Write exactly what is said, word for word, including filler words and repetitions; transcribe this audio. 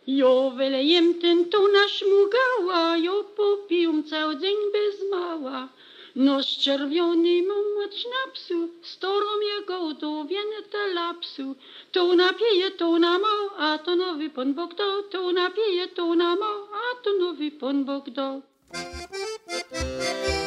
Jo wylejem ten to našmugała, jo popijam cały dzień bez mała. No z czerwionym mać na psu, starą jego do wieneta lapsu. To napije, to na mo, a to nowy pan Bóg do. To napije, to na mo, a to nowy pan Bóg do.